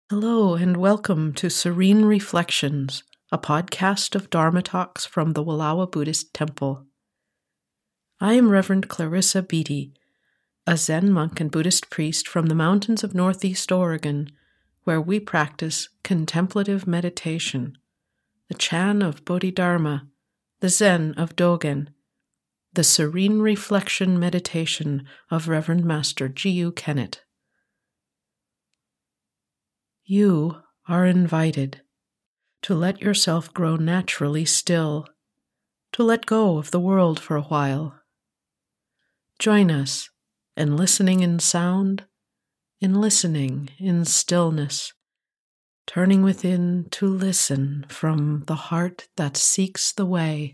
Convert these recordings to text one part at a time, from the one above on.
Hello and welcome to Serene Reflections, a podcast of Dharma talks from the Wallowa Buddhist Temple. I am Reverend Clarissa Beatty, a Zen monk and Buddhist priest from the mountains of Northeast Oregon, where we practice contemplative meditation, the Chan of Bodhidharma, the Zen of Dogen, the Serene Reflection meditation of Reverend Master G.U. Kennett. You are invited to let yourself grow naturally still, to let go of the world for a while. Join us in listening in sound, in listening in stillness, turning within to listen from the heart that seeks the way.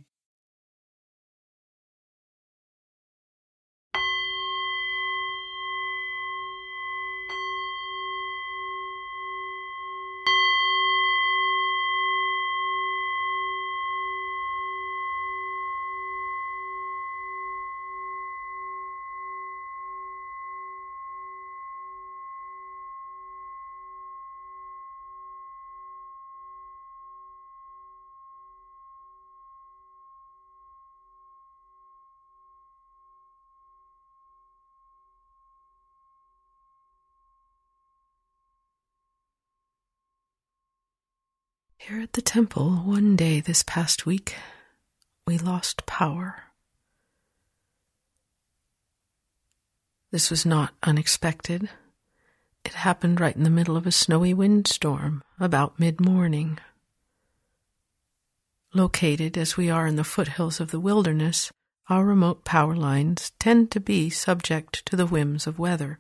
Here at the temple, one day this past week, we lost power. This was not unexpected. It happened right in the middle of a snowy windstorm, about mid-morning. Located as we are in the foothills of the wilderness, our remote power lines tend to be subject to the whims of weather.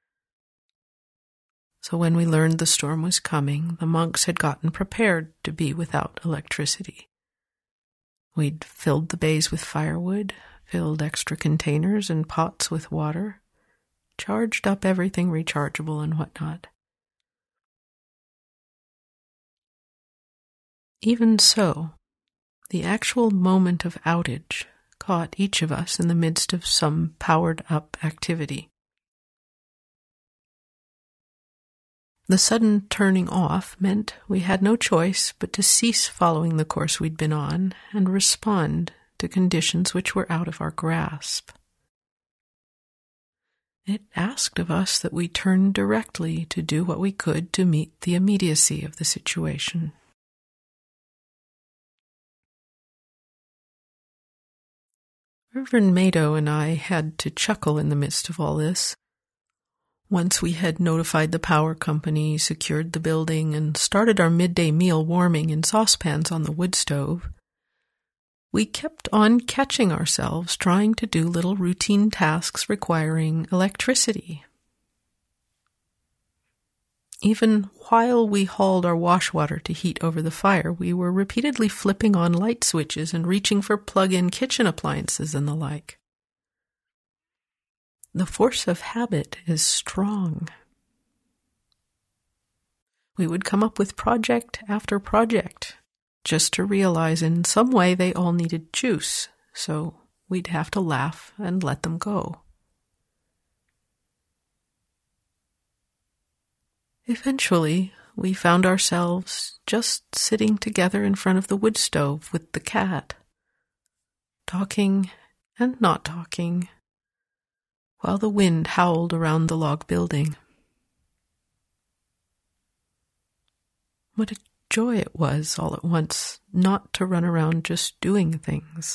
So when we learned the storm was coming, the monks had gotten prepared to be without electricity. We'd filled the bays with firewood, filled extra containers and pots with water, charged up everything rechargeable and whatnot. Even so, the actual moment of outage caught each of us in the midst of some powered-up activity. The sudden turning off meant we had no choice but to cease following the course we'd been on and respond to conditions which were out of our grasp. It asked of us that we turn directly to do what we could to meet the immediacy of the situation. Reverend Mado and I had to chuckle in the midst of all this. Once we had notified the power company, secured the building, and started our midday meal warming in saucepans on the wood stove, we kept on catching ourselves trying to do little routine tasks requiring electricity. Even while we hauled our wash water to heat over the fire, we were repeatedly flipping on light switches and reaching for plug-in kitchen appliances and the like. The force of habit is strong. We would come up with project after project, just to realize in some way they all needed juice, so we'd have to laugh and let them go. Eventually, we found ourselves just sitting together in front of the wood stove with the cat, talking and not talking, while the wind howled around the log building. What a joy it was, all at once, not to run around just doing things.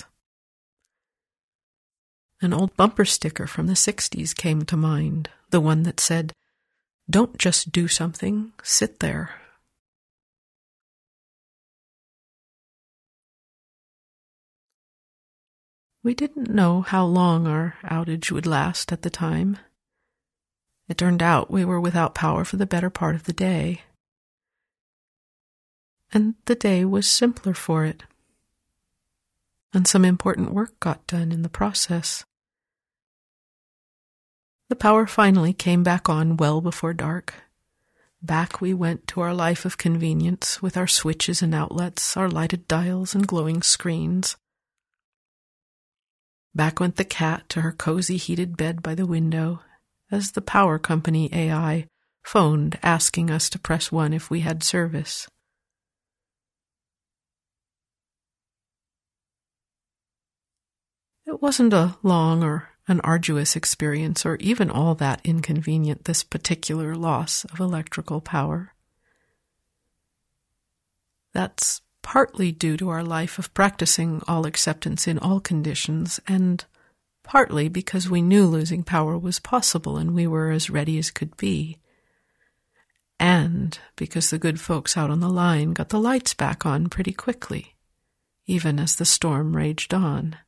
An old bumper sticker from the 60s came to mind, the one that said, "Don't just do something, sit there." We didn't know how long our outage would last at the time. It turned out we were without power for the better part of the day. And the day was simpler for it. And some important work got done in the process. The power finally came back on well before dark. Back we went to our life of convenience with our switches and outlets, our lighted dials and glowing screens. Back went the cat to her cozy heated bed by the window, as the power company AI phoned asking us to press 1 if we had service. It wasn't a long or an arduous experience, or even all that inconvenient, this particular loss of electrical power. That's partly due to our life of practicing all acceptance in all conditions, and partly because we knew losing power was possible and we were as ready as could be. And because the good folks out on the line got the lights back on pretty quickly, even as the storm raged on.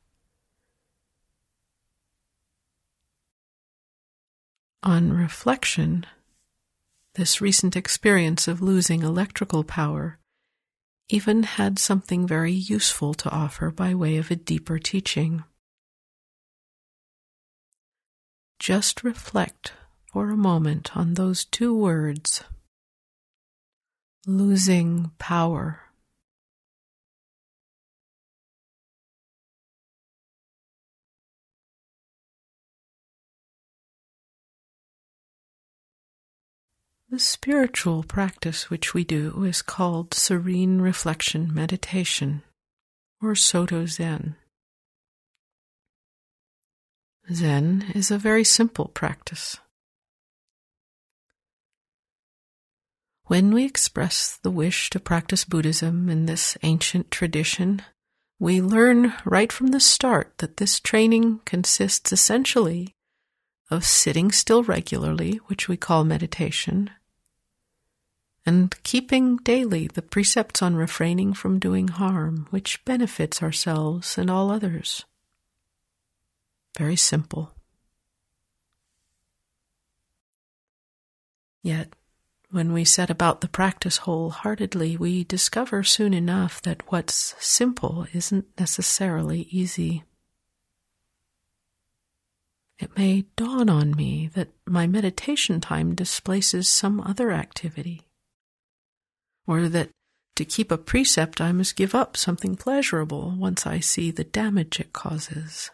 On reflection, this recent experience of losing electrical power even had something very useful to offer by way of a deeper teaching. Just reflect for a moment on those 2 words, losing power. The spiritual practice which we do is called serene reflection meditation, or Soto Zen. Zen is a very simple practice. When we express the wish to practice Buddhism in this ancient tradition, we learn right from the start that this training consists essentially of sitting still regularly, which we call meditation, and keeping daily the precepts on refraining from doing harm, which benefits ourselves and all others. Very simple. Yet, when we set about the practice wholeheartedly, we discover soon enough that what's simple isn't necessarily easy. It may dawn on me that my meditation time displaces some other activity, or that to keep a precept I must give up something pleasurable once I see the damage it causes.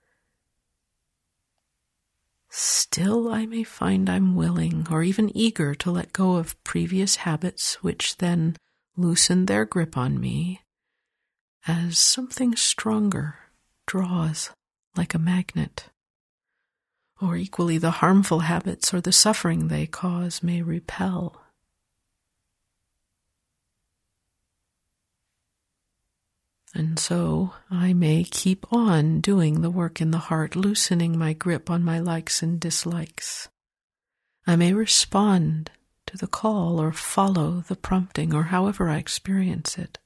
Still, I may find I'm willing or even eager to let go of previous habits which then loosen their grip on me, as something stronger draws like a magnet. Or equally, the harmful habits or the suffering they cause may repel. And so I may keep on doing the work in the heart, loosening my grip on my likes and dislikes. I may respond to the call or follow the prompting, or however I experience it.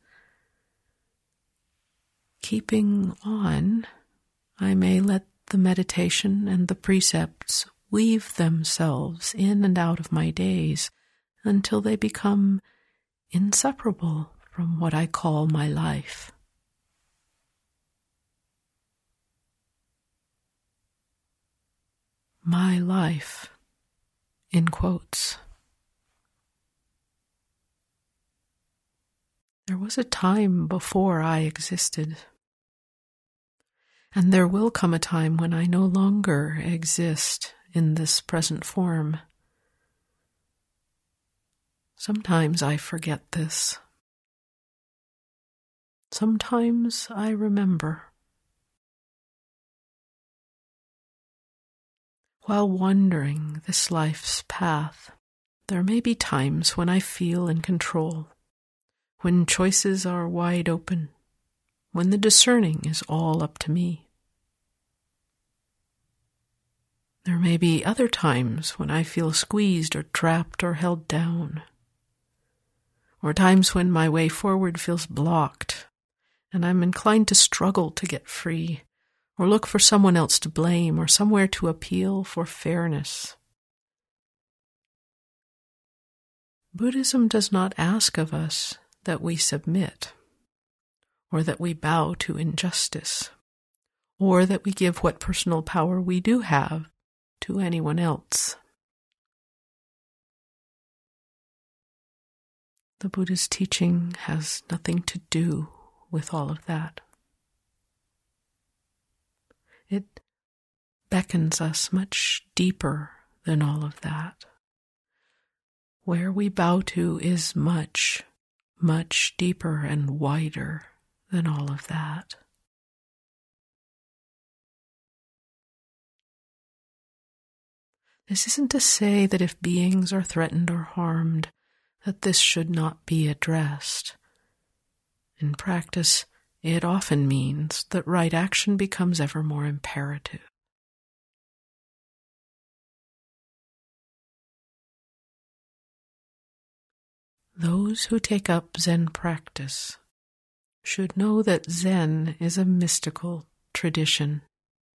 Keeping on, I may let the meditation and the precepts weave themselves in and out of my days until they become inseparable from what I call my life. My life, in quotes. There was a time before I existed, and there will come a time when I no longer exist in this present form. Sometimes I forget this. Sometimes I remember. While wandering this life's path, there may be times when I feel in control, when choices are wide open, when the discerning is all up to me. There may be other times when I feel squeezed or trapped or held down, or times when my way forward feels blocked and I'm inclined to struggle to get free, or look for someone else to blame, or somewhere to appeal for fairness. Buddhism does not ask of us that we submit, or that we bow to injustice, or that we give what personal power we do have to anyone else. The Buddha's teaching has nothing to do with all of that. It beckons us much deeper than all of that, where we bow to is much, much deeper and wider than all of that. This isn't to say that if beings are threatened or harmed, that this should not be addressed. In practice, it often means that right action becomes ever more imperative. Those who take up Zen practice should know that Zen is a mystical tradition.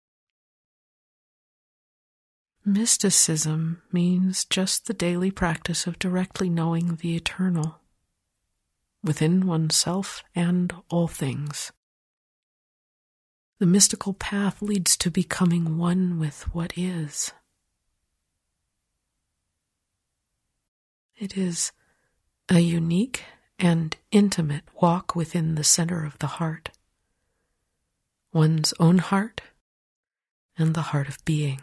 Mysticism means just the daily practice of directly knowing the eternal, within oneself and all things. The mystical path leads to becoming one with what is. It is a unique and intimate walk within the center of the heart, one's own heart and the heart of being.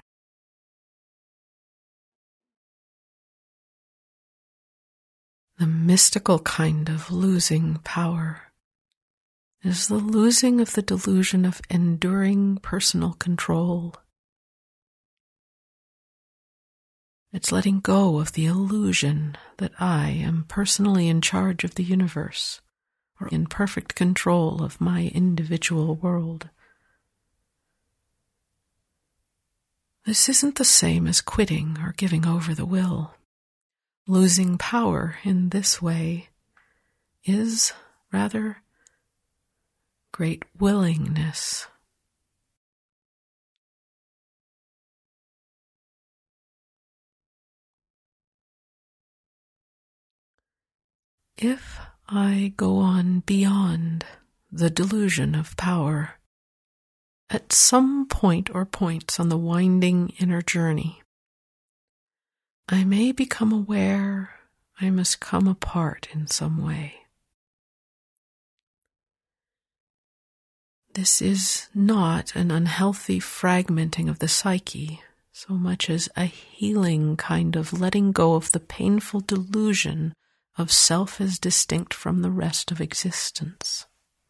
The mystical kind of losing power is the losing of the delusion of enduring personal control. It's letting go of the illusion that I am personally in charge of the universe or in perfect control of my individual world. This isn't the same as quitting or giving over the will. Losing power in this way is, rather, great willingness. If I go on beyond the delusion of power, at some point or points on the winding inner journey, I may become aware I must come apart in some way. This is not an unhealthy fragmenting of the psyche, so much as a healing kind of letting go of the painful delusion of self as distinct from the rest of existence.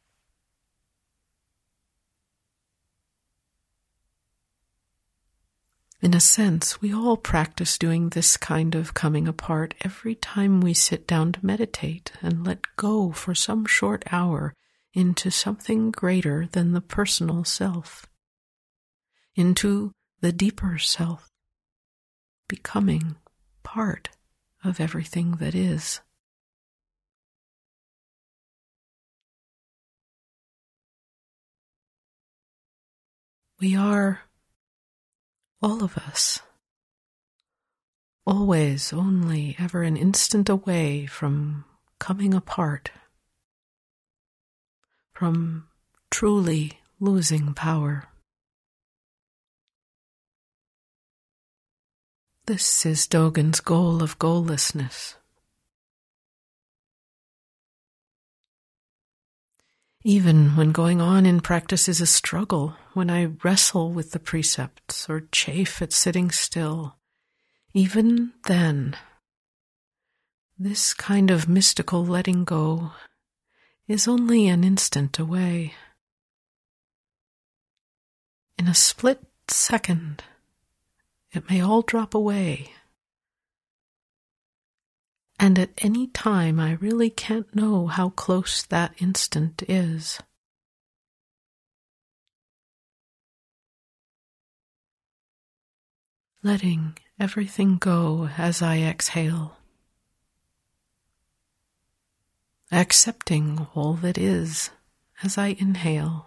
In a sense, we all practice doing this kind of coming apart every time we sit down to meditate and let go for some short hour into something greater than the personal self, into the deeper self, becoming part of everything that is. We are, all of us, always only ever an instant away from coming apart, from truly losing power. This is Dogen's goal of goallessness. Even when going on in practice is a struggle, when I wrestle with the precepts or chafe at sitting still, even then, this kind of mystical letting go is only an instant away. In a split second, it may all drop away. And at any time, I really can't know how close that instant is. Letting everything go as I exhale. Accepting all that is as I inhale.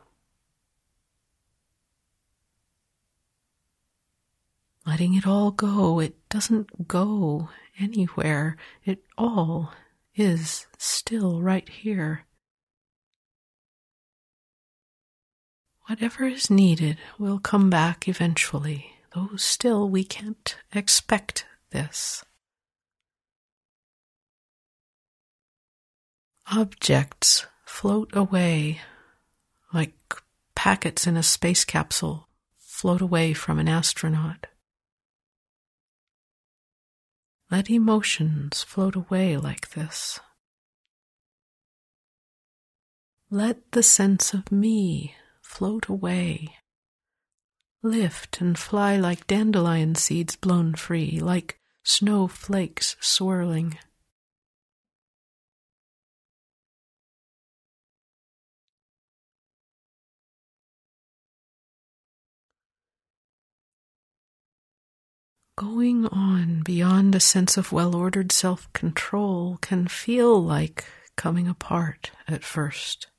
Letting it all go, it doesn't go anywhere. It all is still right here. Whatever is needed will come back eventually, though still we can't expect this. Objects float away like packets in a space capsule float away from an astronaut. Let emotions float away like this. Let the sense of me float away. Lift and fly like dandelion seeds blown free, like snowflakes swirling. Going on beyond a sense of well-ordered self-control can feel like coming apart at first.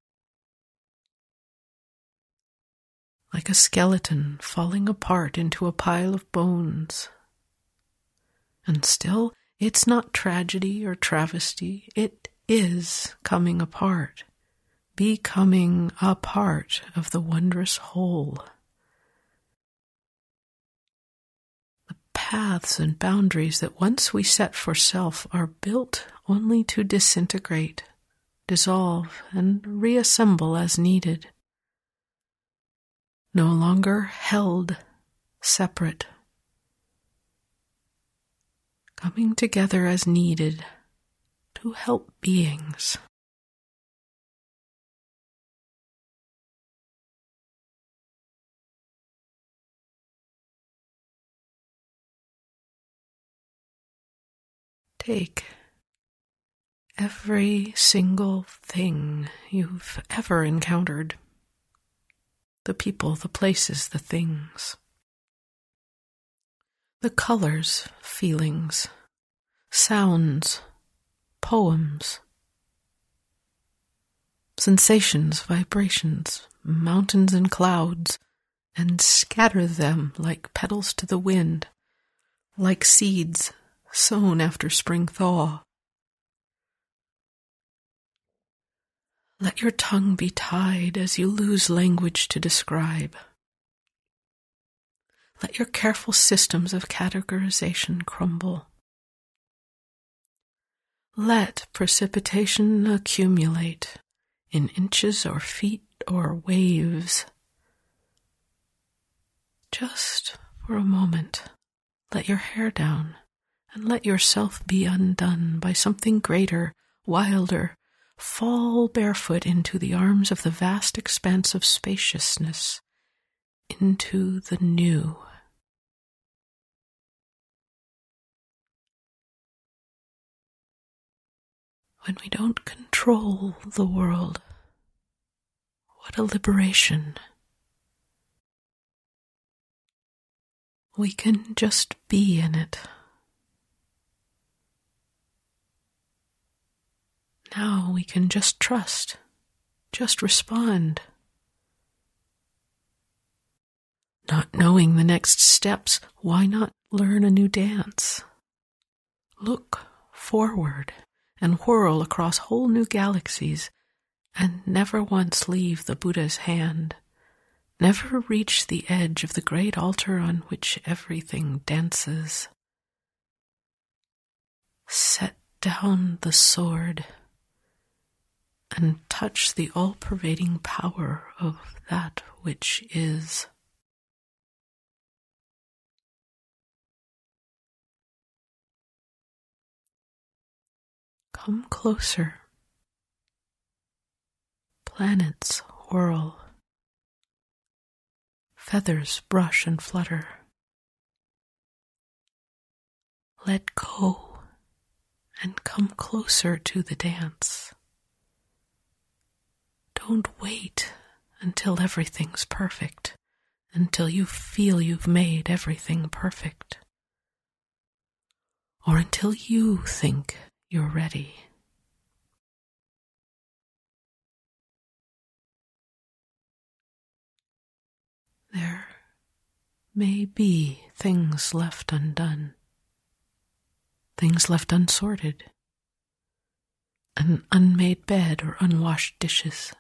Like a skeleton falling apart into a pile of bones. And still, it's not tragedy or travesty. It is coming apart, becoming a part of the wondrous whole. The paths and boundaries that once we set for self are built only to disintegrate, dissolve, and reassemble as needed. No longer held separate, coming together as needed to help beings. Take every single thing you've ever encountered. The people, the places, the things. The colors, feelings, sounds, poems, sensations, vibrations, mountains and clouds, and scatter them like petals to the wind, like seeds sown after spring thaw. Let your tongue be tied as you lose language to describe. Let your careful systems of categorization crumble. Let precipitation accumulate in inches or feet or waves. Just for a moment, let your hair down and let yourself be undone by something greater, wilder. Fall barefoot into the arms of the vast expanse of spaciousness, into the new. When we don't control the world, what a liberation. We can just be in it. Now we can just trust, just respond. Not knowing the next steps, why not learn a new dance? Look forward and whirl across whole new galaxies and never once leave the Buddha's hand. Never reach the edge of the great altar on which everything dances. Set down the sword and touch the all-pervading power of that which is. Come closer. Planets whirl. Feathers brush and flutter. Let go and come closer to the dance. Don't wait until everything's perfect, until you feel you've made everything perfect, or until you think you're ready. There may be things left undone, things left unsorted, an unmade bed or unwashed dishes.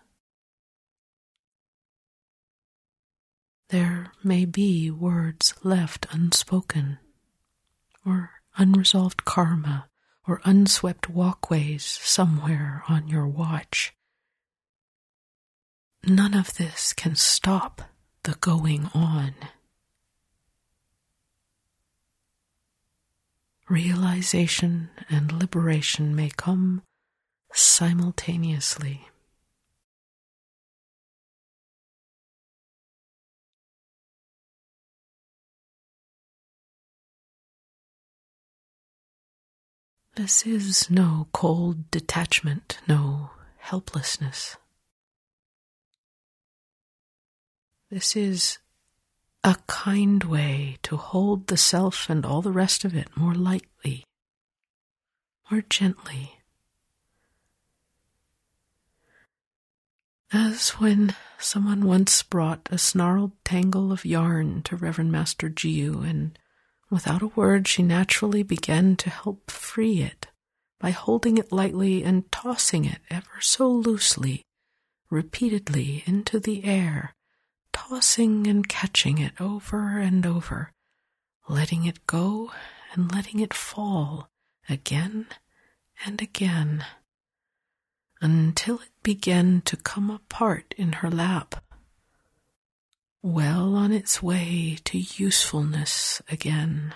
There may be words left unspoken, or unresolved karma, or unswept walkways somewhere on your watch. None of this can stop the going on. realization and liberation may come simultaneously. This is no cold detachment, no helplessness. This is a kind way to hold the self and all the rest of it more lightly, more gently. As when someone once brought a snarled tangle of yarn to Reverend Master Jiu, and without a word she naturally began to help free it by holding it lightly and tossing it ever so loosely, repeatedly into the air, tossing and catching it over and over, letting it go and letting it fall again and again, until it began to come apart in her lap, well on its way to usefulness again.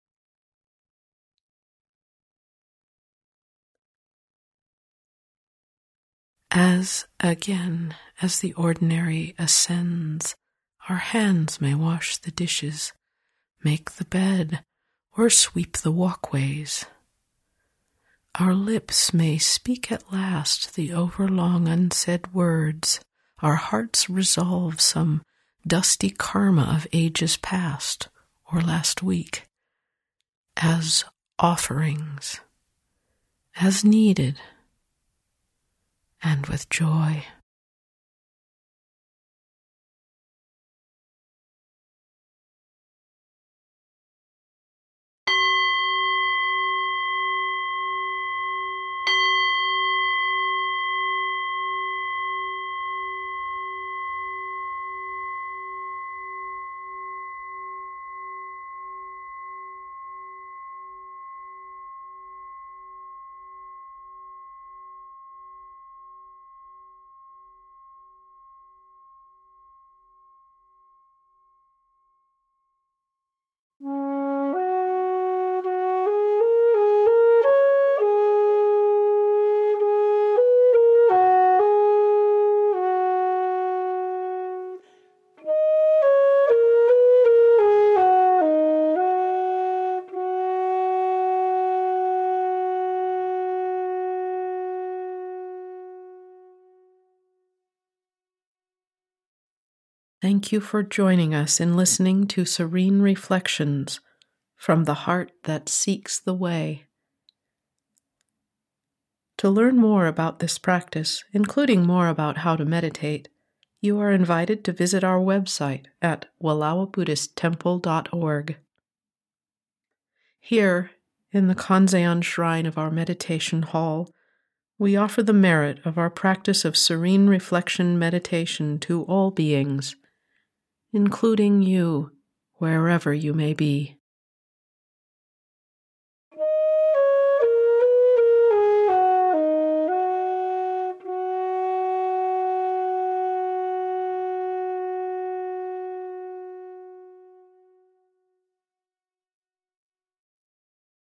As again as the ordinary ascends, our hands may wash the dishes, make the bed, or sweep the walkways. Our lips may speak at last the overlong unsaid words, our hearts resolve some dusty karma of ages past or last week, as offerings, as needed, and with joy. Thank you for joining us in listening to Serene Reflections from the Heart that Seeks the Way. To learn more about this practice, including more about how to meditate, you are invited to visit our website at walawabuddhisttemple.org. Here, in the Kanzeon shrine of our meditation hall, we offer the merit of our practice of serene reflection meditation to all beings, including you, wherever you may be.